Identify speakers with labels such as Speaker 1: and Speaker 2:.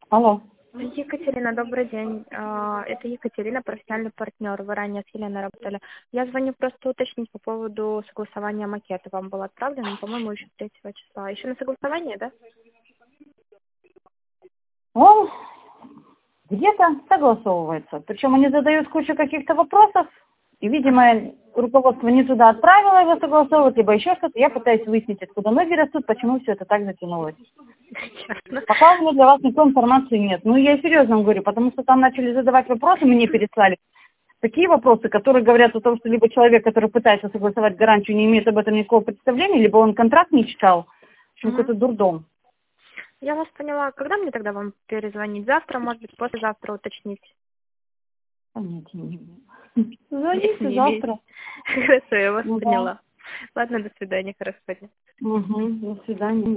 Speaker 1: Алло.
Speaker 2: Екатерина, добрый день. Это Екатерина, профессиональный партнер. Вы ранее с Еленой работали. Я звоню просто уточнить по поводу согласования макета. Вам был отправлен, по-моему, еще 3 числа. Еще на согласование, да?
Speaker 1: Он где-то согласовывается. Причем они задают кучу каких-то вопросов, и, видимо, руководство не туда отправило его согласовывать, либо еще что-то. Я пытаюсь выяснить, откуда ноги растут, почему все это так затянулось. Пока у меня для вас никакой информации нет. Ну, я серьезно вам говорю, потому что там начали задавать вопросы, мне переслали. Такие вопросы, которые говорят о том, что либо человек, который пытается согласовать гарантию, не имеет об этом никакого представления, либо он контракт не читал. В общем, какой-то дурдом.
Speaker 2: Я вас поняла. Когда мне тогда вам перезвонить? Завтра, может быть, послезавтра уточнить?
Speaker 1: Понятия не имею. Звоните завтра.
Speaker 2: Хорошо, я вас поняла. Ладно, до свидания, хорошего дня.
Speaker 1: До свидания.